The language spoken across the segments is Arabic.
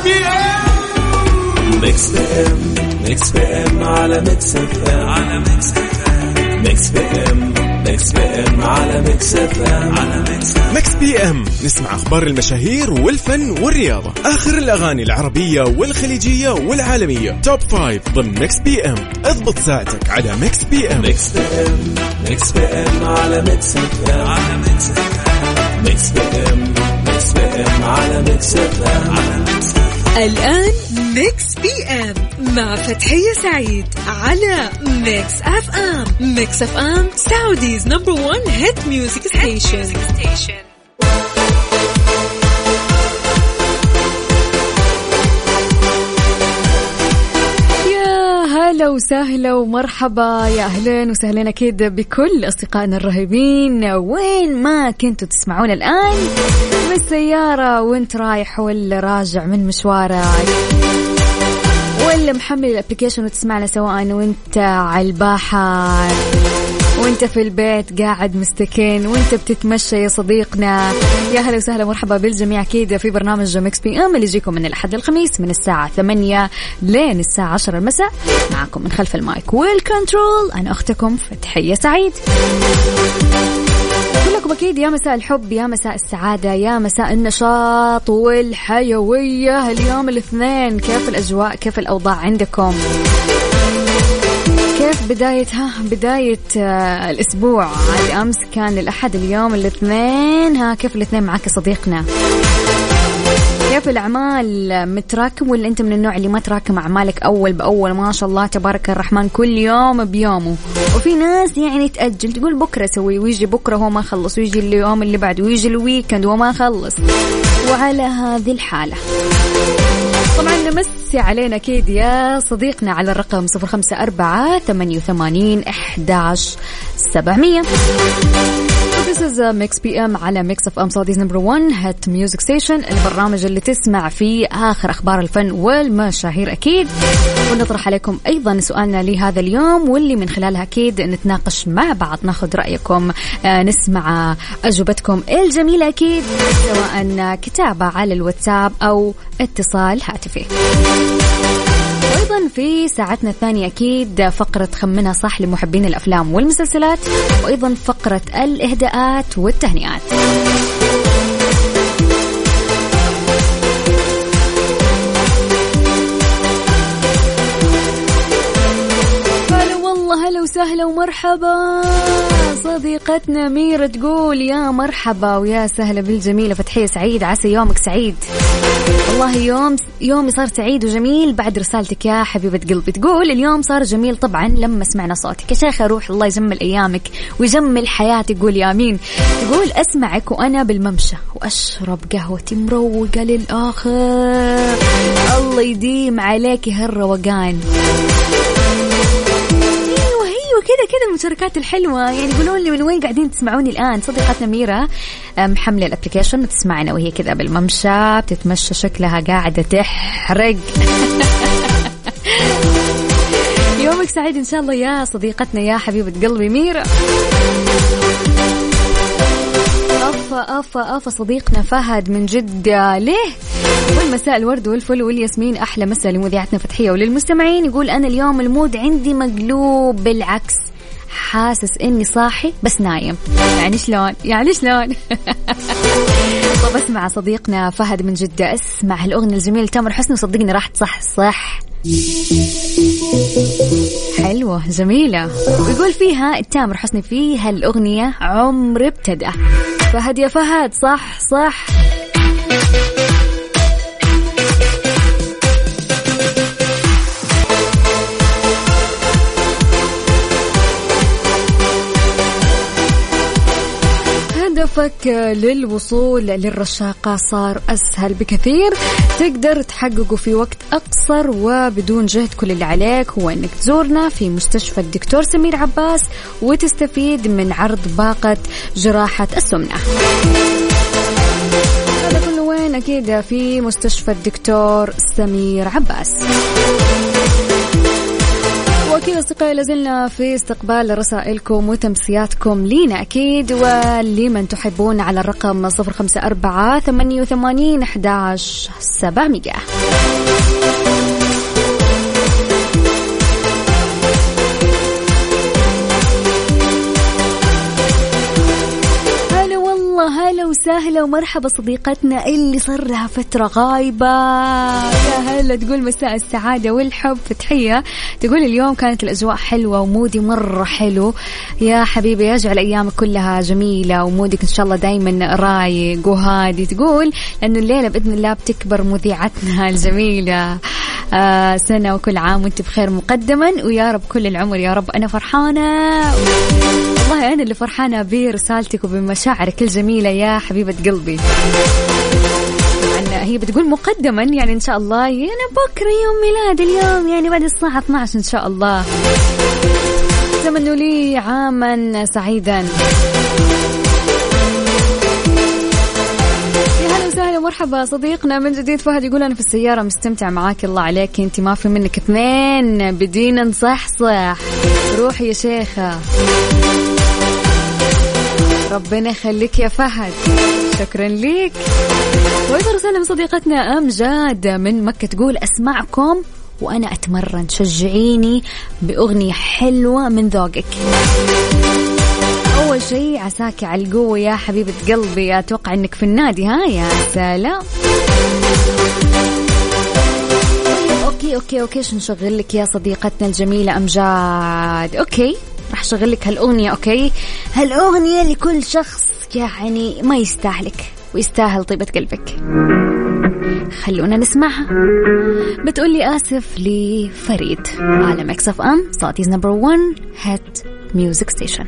بي ام. ميكس بي ام، ميكس بي ام على ميكس اف ام، على ميكس اف ام. ميكس بي ام، ميكس بي ام على ميكس اف ام، على ميكس بي ام. نسمع اخبار المشاهير والفن والرياضة، اخر الاغاني العربية والخليجية والعالمية، توب 5 ضمن ميكس بي ام. اضبط ساعتك على ميكس بي ام. ميكس بي ام، ميكس بي ام على ميكس اف ام، على ميكس اف ام. ميكس بي ام، ميكس بي ام على ميكس اف ام، على ميكس اف ام. الآن ميكس بي ام مع فتحية سعيد على ميكس اف ام. ميكس اف ام سعوديز نمبر 1 هيت ميوزك ستيشن. هلا وسهلا ومرحبا، يا أهلين وسهلين أكيد بكل أصدقائنا الرهيبين وين ما كنتوا تسمعون الآن، بالسيارة وانت رايح ولا راجع من مشوارك، ولا محمل الابليكيشن وتسمعنا سواء وانت على البحر، وانت في البيت قاعد مستكن، وانت بتتمشى يا صديقنا. يا هلا وسهلا مرحبا بالجميع أكيد في برنامج ميكس بي ام اللي يجيكم من الأحد للخميس من الساعة 8 لين الساعة 10 المساء، معكم من خلف المايك والكنترول أنا أختكم فتحية سعيد. لكم أكيد يا مساء الحب، يا مساء السعادة، يا مساء النشاط والحيوية. اليوم الاثنين، كيف الأجواء، كيف الأوضاع عندكم؟ كيف بداية الأسبوع؟ عاد أمس كان الأحد، اليوم الاثنين، كيف الاثنين معك صديقنا؟ كيف الأعمال؟ متراكم ولا أنت من النوع اللي ما تراكم أعمالك أول بأول؟ ما شاء الله تبارك الرحمن كل يوم بيومه. وفي ناس يعني تأجل، تقول بكرة سوي، ويجي بكرة هو ما خلص، ويجي اليوم اللي بعده، ويجي الويكند وما خلص. وعلى هذه الحالة طبعا نمسي علينا أكيد يا صديقنا على الرقم 0548811700. This is Mix PM على Mix FM Saudi's number 1 hit music station، البرنامج اللي تسمع فيه آخر أخبار الفن والمشاهير أكيد، ونطرح عليكم أيضا سؤالنا لهذا اليوم، واللي من خلالها أكيد نتناقش مع بعض، ناخذ رأيكم، نسمع أجوبتكم الجميلة أكيد، سواء كتابة على الواتساب أو اتصال هاتفي. أيضا في ساعتنا الثانية أكيد فقرة خمنها صح لمحبين الأفلام والمسلسلات، وأيضا فقرة الإهداءات والتهنئات. هلا وسهلا ومرحبا. صديقتنا ميرا تقول يا مرحبا ويا سهلا بالجميلة فتحية سعيد، عسى يومك سعيد. والله يومي صار سعيد وجميل بعد رسالتك يا حبيبة قلبي. تقول اليوم صار جميل طبعا لما سمعنا صوتك يا شيخة روح، الله يجمل أيامك ويجمل حياتك. قول يا أمين. تقول أسمعك وأنا بالممشى وأشرب قهوتي مروقة للآخر، الله يديم عليك هالروقان. كذا المشاركات الحلوة، يعني قولوا لي من وين قاعدين تسمعوني الآن. صديقتنا ميرا محملة الابليكيشن وتسمعنا وهي كذا بالممشى بتتمشى، شكلها قاعدة تحرق. يومك سعيد إن شاء الله يا صديقتنا يا حبيبة قلبي ميرا. أفا صديقنا فهد من جدة، ليه والمساء الورد والفل والياسمين، أحلى مساء لمذيعتنا فتحية وللمستمعين. يقول أنا اليوم المود عندي مقلوب بالعكس، حاسس إني صاحي بس نايم. يعني شلون طب اسمع صديقنا فهد من جدة، اسمع هالأغنية الجميلة تامر حسني وصدقني راح تصح حلوة جميلة. ويقول فيها تامر حسني فيها الأغنية عمر ابتدأ. فهد يا فهد صح هدفك للوصول للرشاقة صار أسهل بكثير، تقدر تحققه في وقت أقصر وبدون جهد. كل اللي عليك هو أنك تزورنا في مستشفى الدكتور سمير عباس وتستفيد من عرض باقة جراحة السمنة. هذا كله وين؟ أكيد في مستشفى الدكتور سمير عباس. وأكيد أصدقائي لازلنا في استقبال رسائلكم وتمسياتكم لينا أكيد، ولمن تحبون على الرقم 0548811700. هلا وسهلا ومرحبا صديقتنا اللي صار لها فترة غايبة. يا هلا، تقول مساء السعادة والحب. فتحية تقول اليوم كانت الأجواء حلوة ومودي مرة حلو. يا حبيبي يجعل أيامك كلها جميلة ومودك إن شاء الله دايما رايق وهادي. تقول لأنه الليلة بإذن الله بتكبر مذيعتنا الجميلة سنة، وكل عام وانت بخير مقدما، ويا رب كل العمر يا رب. أنا فرحانة والله، أنا اللي فرحانة برسالتك وبمشاعرك الجميلة يا حبيبة قلبي. طبعا هي بتقول مقدما، يعني إن شاء الله أنا بكرة يوم ميلاد اليوم، يعني بعد الساعة 12 إن شاء الله. أتمنى لي عاما سعيدا. مرحبا صديقنا من جديد فهد، يقول أنا في السيارة مستمتع معاك. الله عليك، أنت ما في منك اثنين، بدينا نصحصح. روحي يا شيخة، ربنا يخليك يا فهد، شكرا ليك. وإذا رسالة صديقتنا أمجاد من مكة تقول أسمعكم وأنا أتمرن، شجعيني بأغنية حلوة من ذوقك. أول شيء عساك على القوة يا حبيبة قلبي، أتوقع أنك في النادي. ها يا سلام. أوكي شو نشغل لك يا صديقتنا الجميلة أمجاد؟ أوكي راح شغل لك هالأغنية. أوكي، هالأغنية لكل شخص يعني ما يستاهلك ويستاهل طيبة قلبك. خلونا نسمعها. بتقولي آسف لفريد على ميكس اف ام صوتيز نمبر 1 هات ميوزك ستيشن.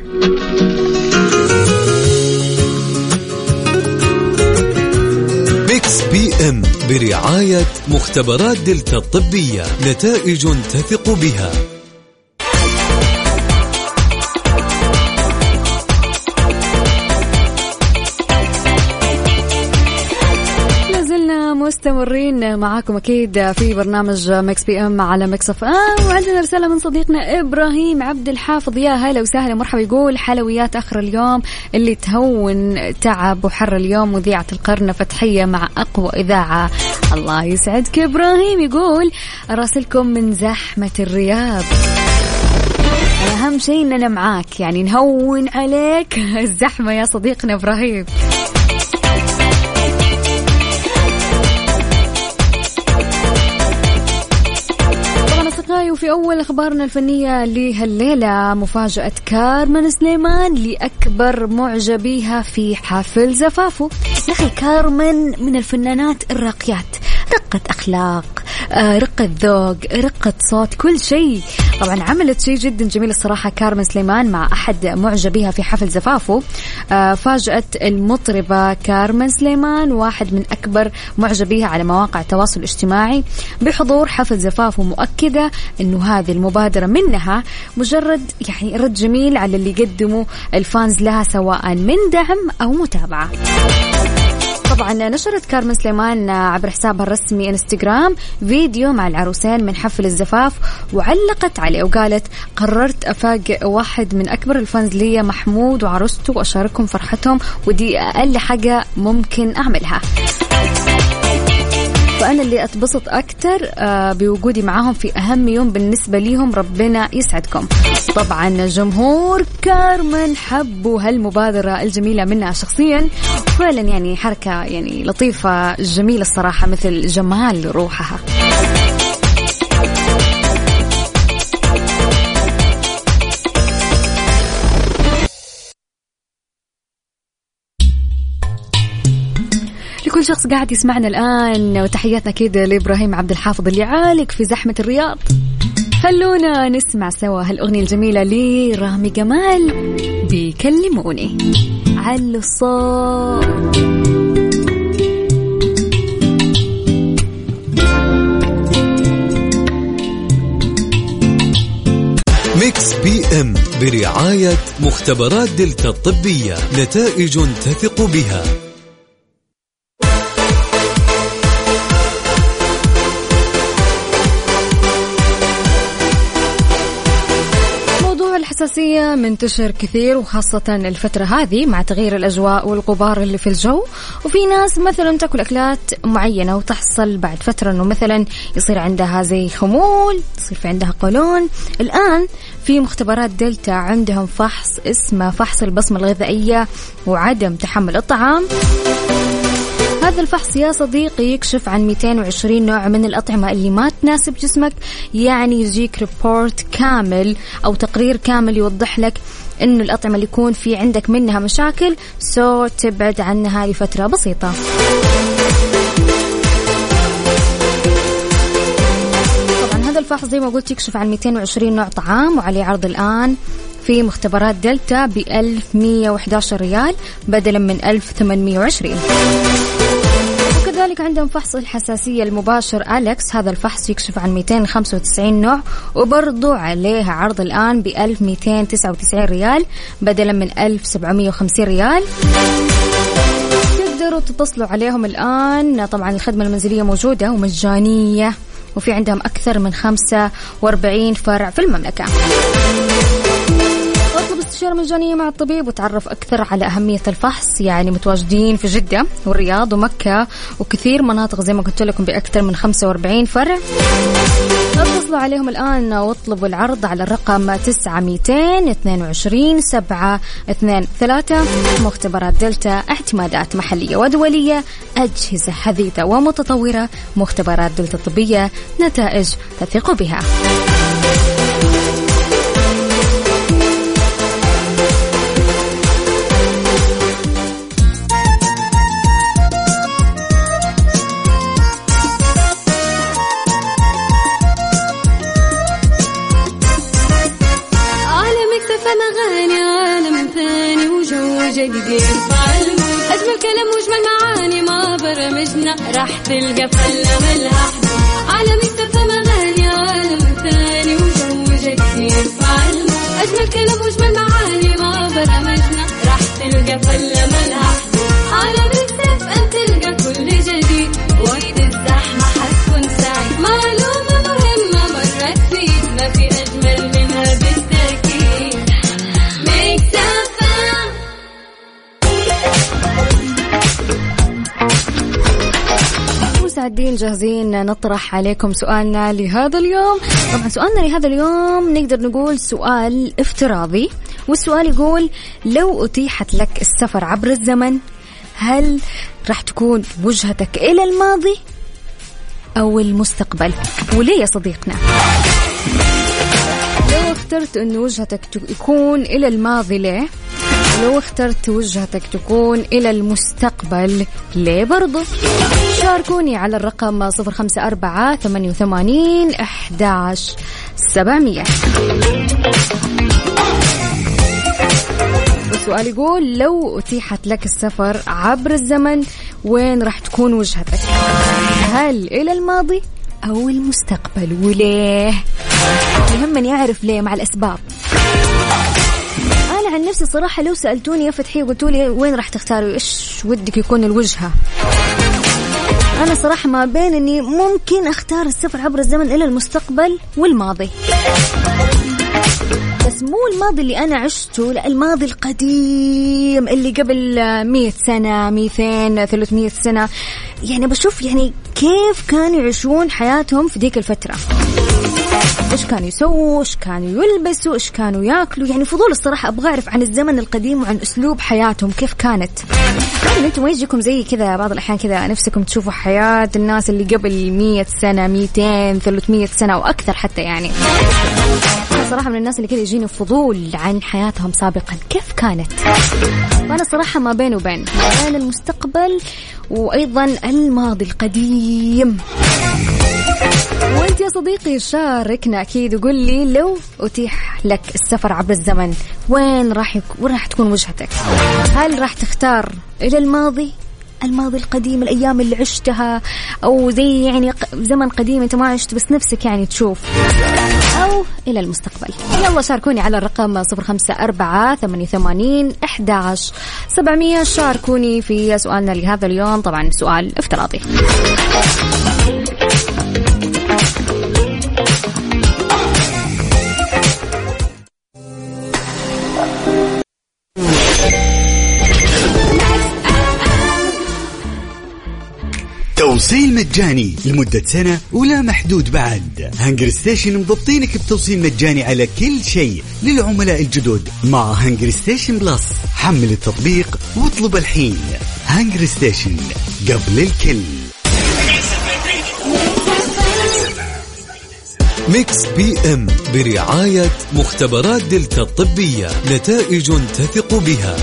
ميكس بي ام برعاية مختبرات دلتا الطبية، نتائج تثق بها. مستمرين معاكم أكيد في برنامج ميكس بي ام على ميكس اف ام. وعندنا رسالة من صديقنا إبراهيم عبد الحافظ، يا هلا وسهلا مرحبا. يقول حلويات آخر اليوم اللي تهون تعب وحر اليوم، مذيعة القرن فتحية مع أقوى إذاعة. الله يسعدك إبراهيم. يقول أراسلكم من زحمة الرياض. أهم شيء إننا معاك، يعني نهون عليك الزحمة يا صديقنا إبراهيم. وفي أول أخبارنا الفنية لهالليلة، مفاجأة كارمن سليمان لأكبر معجبيها في حفل زفافه. يا أخي كارمن من الفنانات الراقيات، رقة أخلاق، رقة ذوق، رقة صوت، كل شيء. طبعا عملت شيء جدا جميل الصراحة كارمن سليمان مع أحد معجبيها في حفل زفافه. فاجأت المطربة كارمن سليمان واحد من أكبر معجبيها على مواقع التواصل الاجتماعي بحضور حفل زفافه، مؤكدة أنه هذه المبادرة منها مجرد يعني رد جميل على اللي قدموا الفانز لها، سواء من دعم أو متابعة. طبعا نشرت كارمن سليمان عبر حسابها الرسمي انستغرام فيديو مع العروسين من حفل الزفاف، وعلقت عليه وقالت قررت أفاجئ واحد من أكبر الفانز لي، محمود وعروسته، وأشاركهم فرحتهم، ودي أقل حاجة ممكن أعملها. فأنا اللي أتبسط أكتر بوجودي معاهم في أهم يوم بالنسبة ليهم، ربنا يسعدكم. طبعا جمهور كارمن حبوا هالمبادرة الجميلة منها شخصيا، فعلا يعني حركة يعني لطيفة جميلة الصراحة، مثل جمال روحها. لكل شخص قاعد يسمعنا الآن، وتحياتنا كده لإبراهيم عبد الحافظ اللي عالق في زحمة الرياض. خلونا نسمع سوا هالأغنية الجميلة لرامي جمال بيكلموني. على الصوت. ميكس بي ام برعاية مختبرات دلتا الطبية، نتائج تثق بها. الحساسية منتشر كثير وخاصة الفترة هذه مع تغيير الأجواء والغبار اللي في الجو. وفي ناس مثلا تأكل أكلات معينة وتحصل بعد فترة أنه مثلا يصير عندها زي خمول، يصير في عندها قولون. الآن في مختبرات دلتا عندهم فحص اسمه فحص البصمة الغذائية وعدم تحمل الطعام. هذا الفحص يا صديقي يكشف عن 220 نوع من الأطعمة اللي ما تناسب جسمك، يعني يجيك ريبورت كامل أو تقرير كامل يوضح لك إنه الأطعمة اللي يكون في عندك منها مشاكل تبعد عنها لفترة بسيطة. طبعا هذا الفحص زي ما قلت يكشف عن 220 نوع طعام وعليه عرض الآن في مختبرات دلتا ب1111 ريال بدلا من 1820. وكذلك عندهم فحص الحساسية المباشر أليكس. هذا الفحص يكشف عن 295 نوع وبرضو عليه عرض الآن ب1299 ريال بدلا من 1750 ريال. تقدروا تتصلوا عليهم الآن. طبعا الخدمة المنزلية موجودة ومجانية وفي عندهم أكثر من 45 فرع في المملكة. استشارة مجانية مع الطبيب وتعرف أكثر على أهمية الفحص. يعني متواجدين في جدة والرياض ومكة وكثير مناطق زي ما قلت لكم بأكثر من 45 فرع. اتصلوا عليهم الآن واطلبوا العرض على الرقم 9222-723. مختبرات دلتا، اعتمادات محلية ودولية، أجهزة حديثة ومتطورة. مختبرات دلتا الطبية، نتائج تثق بها. أجمل كلام وأجمل معاني ما برمجنا راح تلقى فلة ملها على مكتب مغاني عالم ثاني وجو جديد فعلم. أجمل كلام وأجمل معاني ما برمجنا راح تلقى فلة ملها على مكتب أن تلقى كل جديد. وقت الزحمة حتكون سعيد. معلومة مهمة مرة تفيد ما في أجمل منها بالتأكيد. مساعدين جاهزين نطرح عليكم سؤالنا لهذا اليوم. طبعا سؤالنا لهذا اليوم نقدر نقول سؤال افتراضي، والسؤال يقول لو أتيحت لك السفر عبر الزمن هل راح تكون وجهتك إلى الماضي أو المستقبل؟ وليه يا صديقنا؟ لو اخترت أن وجهتك يكون إلى الماضي ليه؟ لو اخترت وجهتك تكون إلى المستقبل ليه برضو؟ شاركوني على الرقم 0548811700. السؤال يقول لو أتيحت لك السفر عبر الزمن وين راح تكون وجهتك؟ هل إلى الماضي أو المستقبل وليه؟ يهمني أعرف ليه مع الأسباب. أنا عن نفسي صراحة لو سألتوني يا فتحي وقلتوا لي وين راح تختاروا إيش ودك يكون الوجهة، أنا صراحة ما بين إني ممكن أختار السفر عبر الزمن إلى المستقبل والماضي، بس مو الماضي اللي أنا عشته، لا الماضي القديم اللي قبل 100 سنة 200 300 سنة. يعني بشوف يعني كيف كانوا يعيشون حياتهم في ديك الفترة، إيش كانوا يسووا، إيش كانوا يلبسوا، إيش كانوا يأكلوا. يعني فضول الصراحة أبغى أعرف عن الزمن القديم وعن أسلوب حياتهم كيف كانت. يعني أنتم ما يجيكم زي كذا بعض الأحيان كذا نفسكم تشوفوا حياة الناس اللي قبل 100 سنة 200 300 سنة وأكثر حتى. يعني أنا صراحة من الناس اللي كذا يجيني فضول عن حياتهم سابقا كيف كانت. وأنا صراحة ما بين وبين المستقبل وأيضا الماضي القديم. وانت يا صديقي شاركنا أكيد وقول لي لو أتيح لك السفر عبر الزمن وين راح تكون وجهتك؟ هل راح تختار إلى الماضي القديم، الأيام اللي عشتها، أو زي يعني زمن قديم أنت ما عشت بس نفسك يعني تشوف، أو إلى المستقبل؟ يلا شاركوني على الرقم 0548811700. شاركوني في سؤالنا لهذا اليوم، طبعا سؤال افتراضي. مجاني لمدة سنة ولا محدود بعد. هانجر ستيشن مضبطينك بتوصيل مجاني على كل شيء للعملاء الجدد مع هانجر ستيشن بلس. حمل التطبيق واطلب الحين. هانجر ستيشن قبل الكل. ميكس بي ام برعاية مختبرات دلتا الطبية، نتائج تثق بها.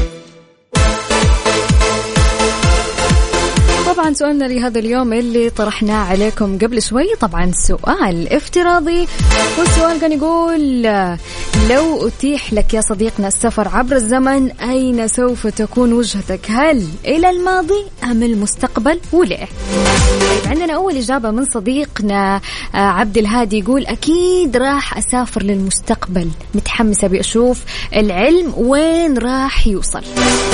طبعا سؤالنا لهذا اليوم اللي طرحناه عليكم قبل شوي طبعا سؤال افتراضي، والسؤال كان يقول لو أتيح لك يا صديقنا السفر عبر الزمن أين سوف تكون وجهتك؟ هل إلى الماضي أم المستقبل وليه؟ طيب عندنا أول إجابة من صديقنا عبد الهادي، يقول أكيد راح أسافر للمستقبل، متحمسة بأشوف العلم وين راح يوصل.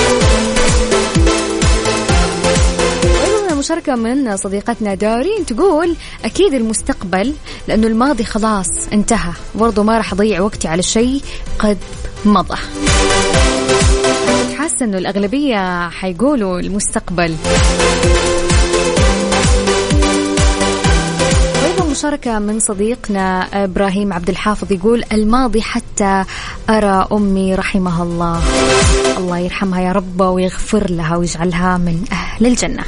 مشاركة من صديقتنا دارين تقول أكيد المستقبل لأنه الماضي خلاص انتهى، برضو ما راح أضيع وقتي على شيء قد مضى. حاسة أنه الأغلبية حيقولوا المستقبل. وأيضا مشاركة من صديقنا إبراهيم عبد الحافظ يقول الماضي حتى أرى أمي رحمها الله، الله يرحمها يا رب ويغفر لها ويجعلها من أهل الجنة.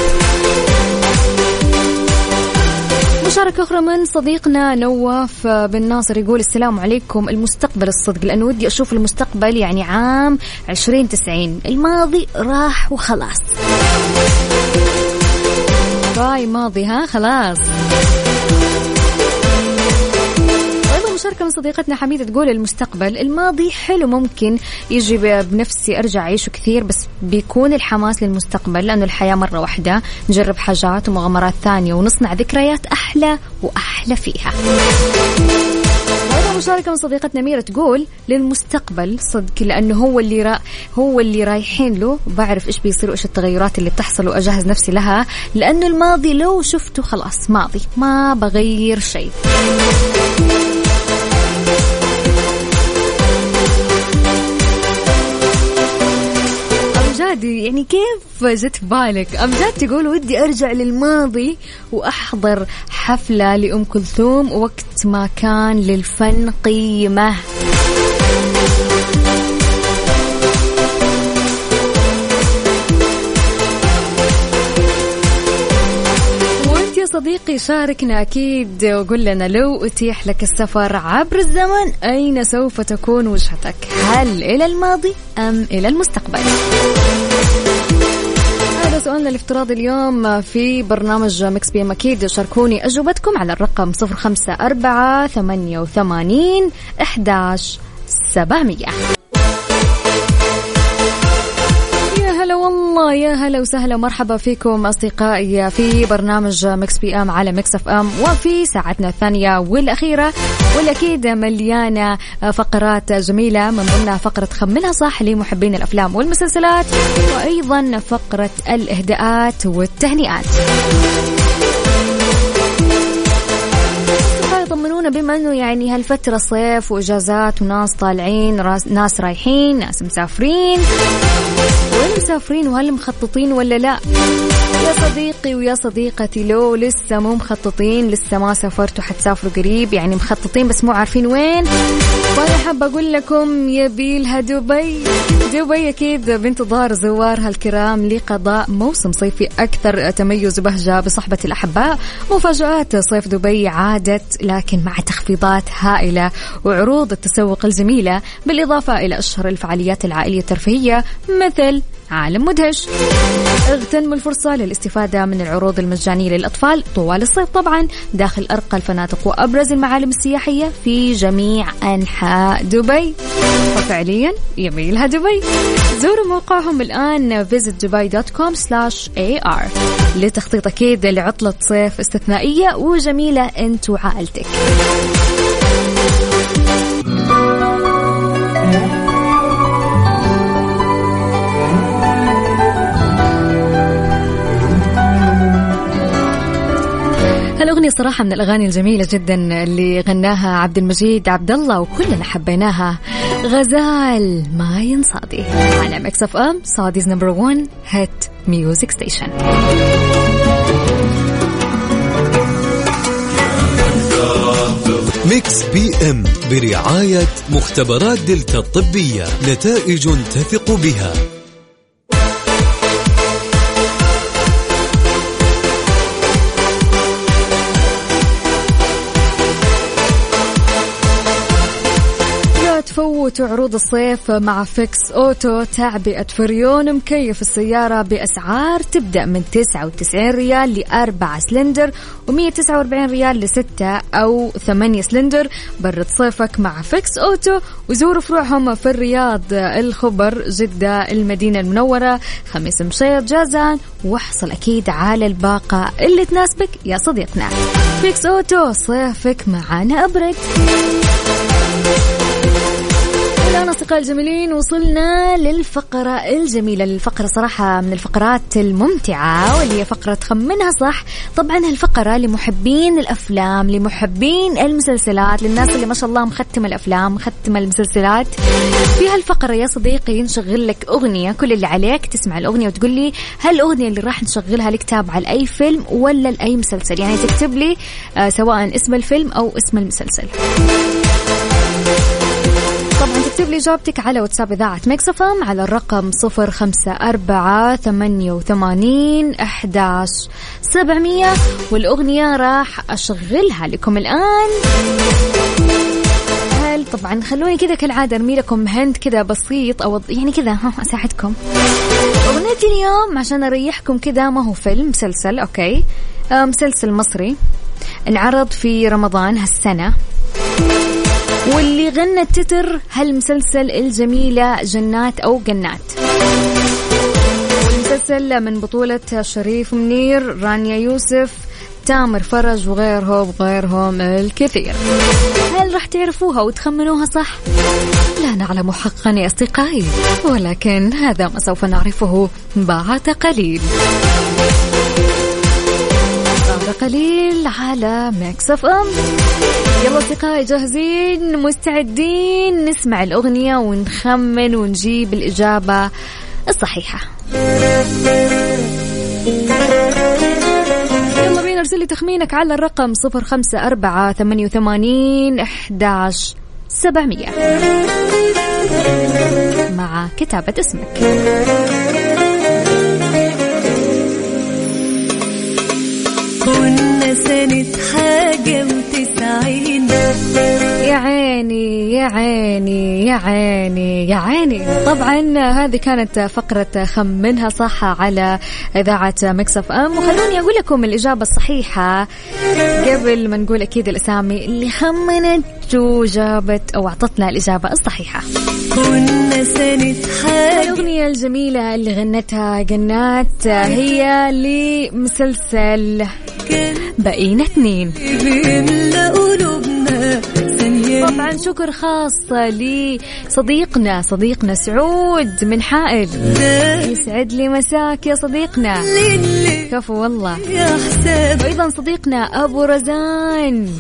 مشاركة أخرى من صديقنا نواف بن ناصر يقول السلام عليكم، المستقبل الصدق لأنه ودي أشوف المستقبل يعني عام 2090، الماضي راح وخلاص. باي ماضي ها خلاص. مشاركة من صديقتنا حميدة تقول المستقبل، الماضي حلو ممكن يجي بنفسي أرجع أعيشه كثير، بس بيكون الحماس للمستقبل لأنه الحياة مرة واحدة، نجرب حاجات ومغامرات ثانية ونصنع ذكريات أحلى وأحلى فيها. وهذا مشاركة من صديقتنا ميرة تقول للمستقبل صدق لأنه هو اللي رايحين له، بعرف إيش بيصير وإيش التغيرات اللي بتحصل وأجهز نفسي لها، لأنه الماضي لو شفته خلاص ماضي ما بغير شيء. يعني كيف جت في بالك أمجاد تقول ودي أرجع للماضي وأحضر حفلة لأم كلثوم وقت ما كان للفن قيمة؟ وانت يا صديقي شاركنا أكيد وقول لنا لو أتيح لك السفر عبر الزمن أين سوف تكون وجهتك؟ هل إلى الماضي أم إلى المستقبل؟ هذا سؤالنا الافتراضي اليوم في برنامج ميكس بي ام. أكيد شاركوني أجوبتكم على الرقم 0548811700. هلا والله، يا هلا وسهلا ومرحبا فيكم أصدقائي في برنامج ميكس بي ام على ميكس اف ام، وفي ساعتنا الثانية والأخيرة واللي أكيد مليانة فقرات جميلة، من ضمنها فقرة خمنها صح لمحبين الأفلام والمسلسلات، وأيضا فقرة الإهداءات والتهنئات. طمنونا بما أنه يعني هالفترة صيف وإجازات وناس طالعين ناس رايحين ناس مسافرين، وين مسافرين وهل مخططين ولا لا؟ يا صديقي ويا صديقتي لو لسه مو مخططين، لسه ما سافرتوا حتسافروا قريب، يعني مخططين بس مو عارفين وين، وأنا حابة أقول لكم يبيلها دبي. دبي أكيد بانتظار زوارها الكرام لقضاء موسم صيفي أكثر تميز وبهجة بصحبة الأحباء. مفاجآت صيف دبي عادت لكن مع تخفيضات هائلة وعروض التسوق الجميلة، بالإضافة إلى أشهر الفعاليات العائلية الترفيهية مثل عالم مدهش. اغتنموا الفرصة للاستفادة من العروض المجانية للأطفال طوال الصيف طبعا داخل أرقى الفنادق وأبرز المعالم السياحية في جميع أنحاء دبي، وفعليا يميلها دبي. زوروا موقعهم الآن visitdubai.com/ar لتخطيط أكيد لعطلة صيف استثنائية وجميلة أنت وعائلتك. هالأغنية صراحة من الأغاني الجميلة جدا اللي غناها عبد المجيد عبد الله وكلنا حبيناها، غزال ما ينصادي على ميكس اف ام صاديز نمبر 1 هيت ميوزك ستيشن. ميكس بي ام برعاية مختبرات دلتا الطبية، نتائج تثق بها. تفوت عروض الصيف مع فيكس أوتو. تعبئة فريون مكيف السيارة بأسعار تبدأ من 99 ريال ل4 سلندر و149 ريال ل6 أو 8 سلندر. برد صيفك مع فيكس أوتو وزوروا فروعهم في الرياض، الخبر، جدة، المدينة المنورة، خميس مشيط، جازان، واحصل أكيد على الباقة اللي تناسبك يا صديقنا. فيكس أوتو، صيفك معانا أبرد. الآن أصدقائي الجميلين وصلنا للفقرة الجميلة، الفقرة صراحة من الفقرات الممتعة واللي هي فقرة خمنها صح. طبعا هالفقرة لمحبين الأفلام، لمحبين المسلسلات، للناس اللي ما شاء الله مختمة الأفلام مختمة المسلسلات. في هالفقرة يا صديقي نشغل لك أغنية، كل اللي عليك تسمع الأغنية وتقول لي هل الأغنية اللي راح نشغلها لك تابعة لأي فيلم ولا لأي مسلسل، يعني تكتب لي سواء اسم الفيلم أو اسم المسلسل. طبعا تكتب لي إجابتك على واتساب إذاعة ميكس اف ام على الرقم 0548811700 والأغنية راح أشغلها لكم الآن. طبعا خلوني كذا كالعادة أرمي لكم هند كذا بسيط أو يعني كذا أساعدكم. أغنيتي اليوم عشان أريحكم كذا ما هو فيلم، مسلسل. أوكي، مسلسل مصري انعرض في رمضان هالسنة، واللي غنى التتر هالمسلسل الجميلة جنات أو جنات. والمسلسل من بطولة شريف منير، رانيا يوسف، تامر فرج وغيرهم الكثير. هل راح تعرفوها وتخمنوها صح؟ لا نعلم حقا يا أصدقائي، ولكن هذا ما سوف نعرفه بعد قليل. قليل على ميكس اف ام. يلا أصدقائي جاهزين مستعدين نسمع الأغنية ونخمن ونجيب الإجابة الصحيحة. يلا بينا ارسل لي تخمينك على الرقم 0548811700 مع كتابة اسمك. كنا سنة حاجة و90. يا عيني يا عيني يا عيني يا عيني. طبعا هذه كانت فقرة خمنها صح على إذاعة ميكس اف ام، وخلوني أقول لكم الإجابة الصحيحة قبل ما نقول أكيد الأسامي اللي خمنت وجابت أو أعطتنا الإجابة الصحيحة. كنا سنة حاجة. الأغنية الجميلة اللي غنتها جنات هي لمسلسل بقينا 2. طبعا شكر خاص لصديقنا سعود من حائل. يسعد لي مساك يا صديقنا، كفو والله. وأيضا صديقنا أبو رزان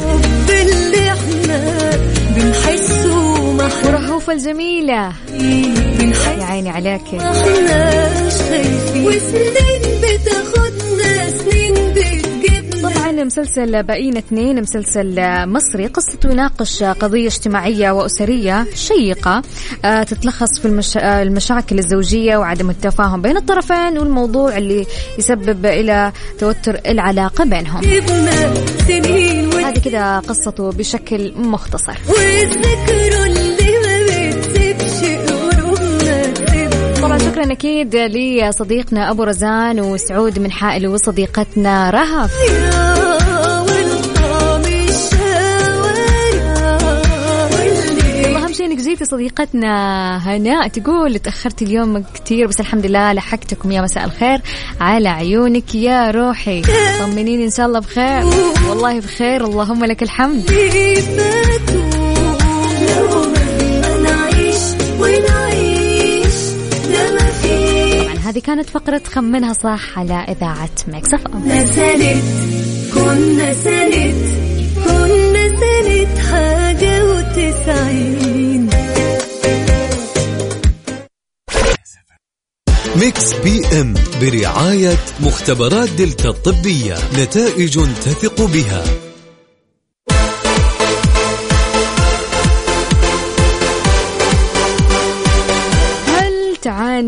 ورهوفة الجميلة، يا عيني عليك. طبعا مسلسل بقينا 2 مسلسل مصري قصته يناقش قضية اجتماعية وأسرية شيقة تتلخص في المشاكل الزوجية وعدم التفاهم بين الطرفين والموضوع اللي يسبب إلى توتر العلاقة بينهم. هذه كده قصته بشكل مختصر. طبعا شكرا أكيد لصديقنا أبو رزان وسعود من حائل وصديقتنا رهف. أهم شيء إنك جيتي صديقتنا هناء تقول تأخرت اليوم كتير بس الحمد لله لحقتكم يا مساء الخير على عيونك يا روحي. طمنيني إن شاء الله بخير. والله بخير اللهم لك الحمد. هذه كانت فقرة خمنها صح على إذاعة ميكس اف ام. كنا سنة حاجة و90. ميكس بي ام برعاية مختبرات دلتا الطبية، نتائج تثق بها.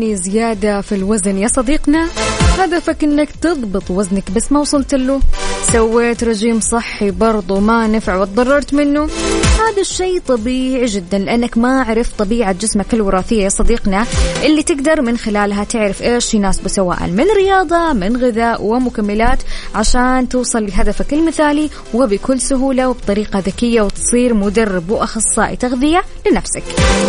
يعني زيادة في الوزن يا صديقنا، هدفك انك تضبط وزنك بس ما وصلت له، سويت رجيم صحي برضو ما نفع وتضررت منه، هذا الشيء طبيعي جدا لأنك ما عرفت طبيعة جسمك الوراثية يا صديقنا اللي تقدر من خلالها تعرف إيش يناسبه سواء من رياضة من غذاء ومكملات عشان توصل لهدفك المثالي وبكل سهولة وبطريقة ذكية وتصير مدرب وأخصائي تغذية لنفسك.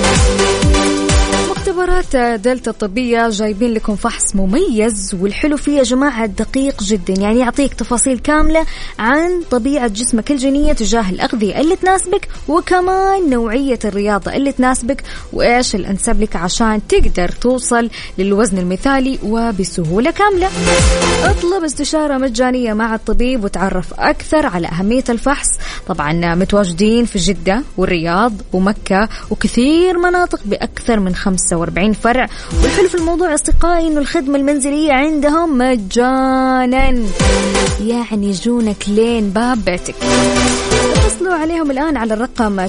مختبرات دلتا الطبية جايبين لكم فحص مميز، والحلو فيه يا جماعة دقيق جدا، يعني يعطيك تفاصيل كاملة عن طبيعة جسمك الجينية تجاه الأغذية اللي تناسبك، وكمان نوعية الرياضة اللي تناسبك وإيش الأنسب لك عشان تقدر توصل للوزن المثالي وبسهولة كاملة. اطلب استشارة مجانية مع الطبيب وتعرف أكثر على أهمية الفحص. طبعا متواجدين في جدة والرياض ومكة وكثير مناطق بأكثر من 45 فرع، والحلو في الموضوع أصدقائي إنه الخدمة المنزلية عندهم مجانا، يعني يجونك لين باب بيتك. اتصلوا عليهم الآن على الرقم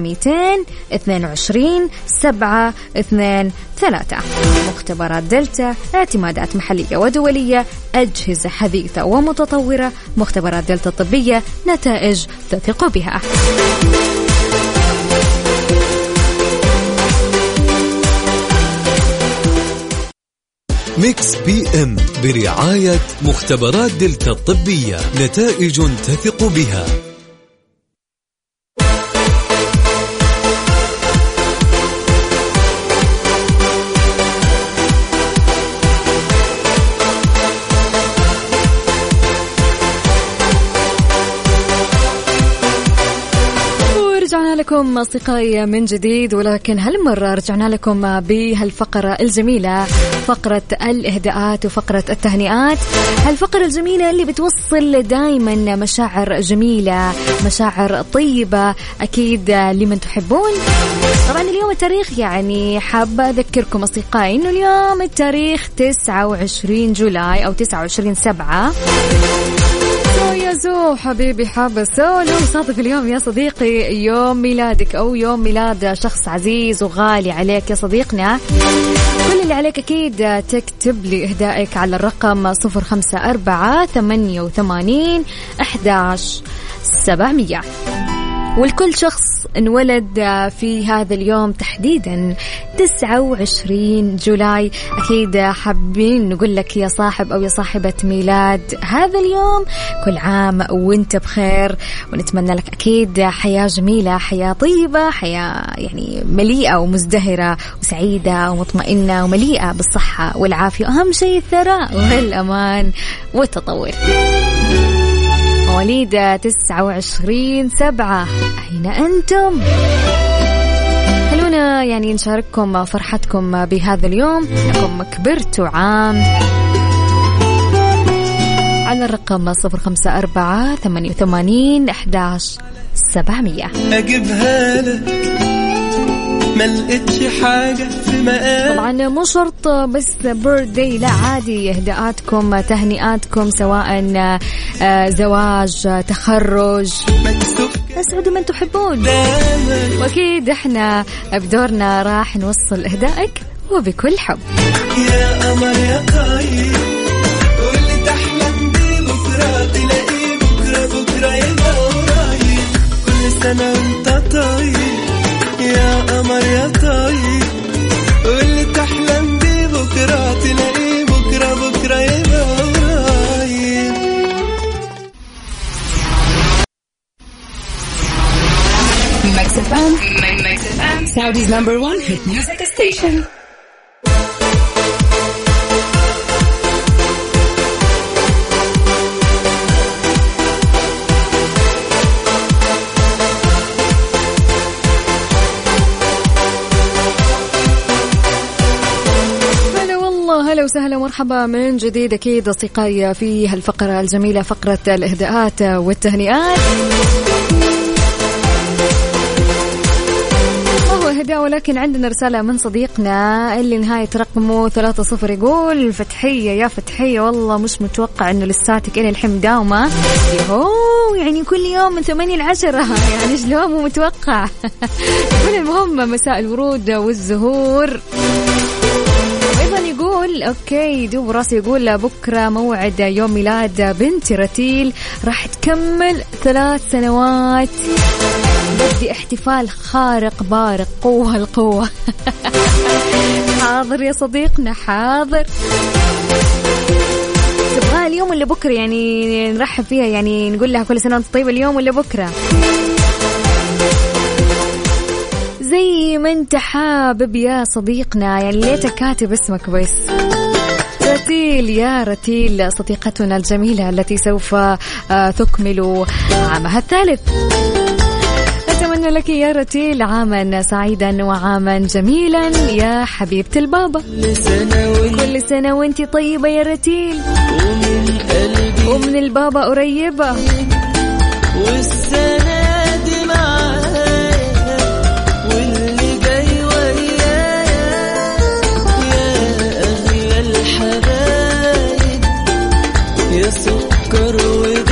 922-723. مختبرات دلتا، اعتمادات محلية ودولية، أجهزة حديثة ومتطورة. مختبرات دلتا الطبية، نتائج تثق بها. ميكس بي ام برعاية مختبرات دلتا الطبية، نتائج تثق بها. لكم أصدقائي من جديد، ولكن هالمرة رجعنا لكم بهالفقرة الجميلة، فقرة الإهداءات وفقرة التهنئات. هالفقرة الجميلة اللي بتوصل دايما مشاعر جميلة، مشاعر طيبة أكيد لمن تحبون. طبعا اليوم التاريخ، يعني حابة أذكركم أصدقائي إنه اليوم التاريخ 29 جولاي أو 29/7. يا زو حبيبي حابة سولو صادف اليوم يا صديقي يوم ميلادك أو يوم ميلاد شخص عزيز وغالي عليك يا صديقنا. كل اللي عليك أكيد تكتب لي إهدائك على الرقم 054-88-11-700. والكل شخص انولد في هذا اليوم تحديدا 29 جولاي أكيد حابين نقول لك يا صاحب أو يا صاحبة ميلاد هذا اليوم كل عام وانت بخير، ونتمنى لك أكيد حياة جميلة، حياة طيبة، حياة يعني مليئة ومزدهرة وسعيدة ومطمئنة ومليئة بالصحة والعافية، أهم شيء الثراء والأمان والتطور. مواليد 29/7 أين أنتم؟ خلونا يعني نشارككم فرحتكم بهذا اليوم، لكم كبرتوا عام، على الرقم 054-88-11-700. أجيبها لك ما لقيتش حاجة في مقام. طبعا مو شرط بس بيرثدي، لا عادي إهداءاتكم تهنئاتكم سواء زواج تخرج، اسعدوا من تحبون. واكيد احنا بدورنا راح نوصل إهدائك وبكل حب. يا قمر يا طيب واللي تحلم بيه بكرة تلاقيه بكرة يبقى قريب، كل سنة وانت طيب يا قمر يا طيب واللي تحلم بيه بكرة تلاقيه بكرة يبقى قريب. Mix FM, Saudi's #1 hit music station. هلا وسهلا ومرحبا من جديد أكيد أصدقائي في هالفقرة الجميلة، فقرة الإهداءات والتهنئات. هو إهداء ولكن عندنا رسالة من صديقنا اللي نهاية رقمه 30 يقول: فتحية يا فتحية، والله مش متوقع إنه لساتك إلى الحين داومة، يعني كل يوم من 8-10 يعني شلون مو متوقع. المهم مساء الورود والزهور. يقول أوكي دوب راسي يقول بكرة موعد يوم ميلاد بنتي رتيل راح تكمل 3 سنوات. بدي احتفال خارق بارق قوة القوة. حاضر يا صديقنا حاضر. تبغى اليوم ولا بكرة يعني نرحب فيها يعني نقول لها كل سنة وانت طيبة اليوم ولا بكرة؟ زي ما انت حابب يا صديقنا يعني ليتك كاتب اسمك بس. رتيل يا رتيل صديقتنا الجميلة التي سوف تكمل عامها الثالث. أتمنى لك يا رتيل عاما سعيدا وعاما جميلا يا حبيبة البابا. كل سنة وانت طيبة يا رتيل ومن البابا قريبة. والسنة دي معايا واللي جاي ويايا يا أغلى الحبايب يا سكر ودايب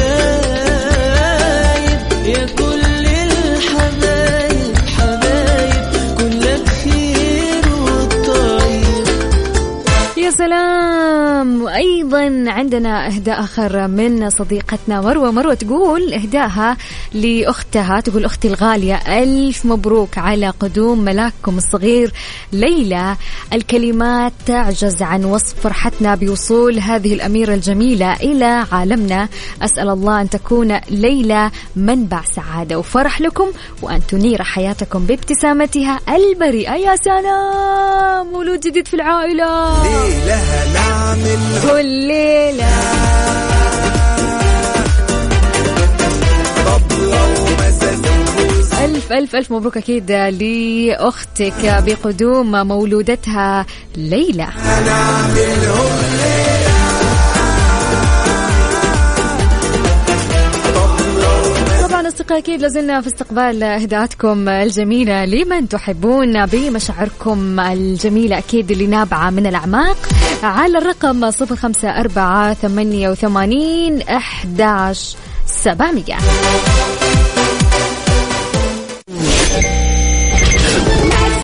يا كل الحبايب حبايب كلك خير والطيب. يا سلام. وأيضا عندنا إهداء آخر من صديقتنا مروة تقول إهداءها لأختها، تقول أختي الغالية ألف مبروك على قدوم ملاككم الصغير ليلى. الكلمات تعجز عن وصف فرحتنا بوصول هذه الأميرة الجميلة إلى عالمنا. أسأل الله أن تكون ليلى منبع سعادة وفرح لكم وأن تنير حياتكم بابتسامتها البريئة. يا سلام. مولود جديد في العائلة ليلة نعمل كل ليلة. ألف مبروك أكيد لأختك بقدوم مولودتها ليلى. طبعا أصدقائي أكيد لازلنا في استقبال إهداءاتكم الجميلة لمن تحبون بمشاعركم الجميلة أكيد اللي نابعة من الأعماق على الرقم 0548811700.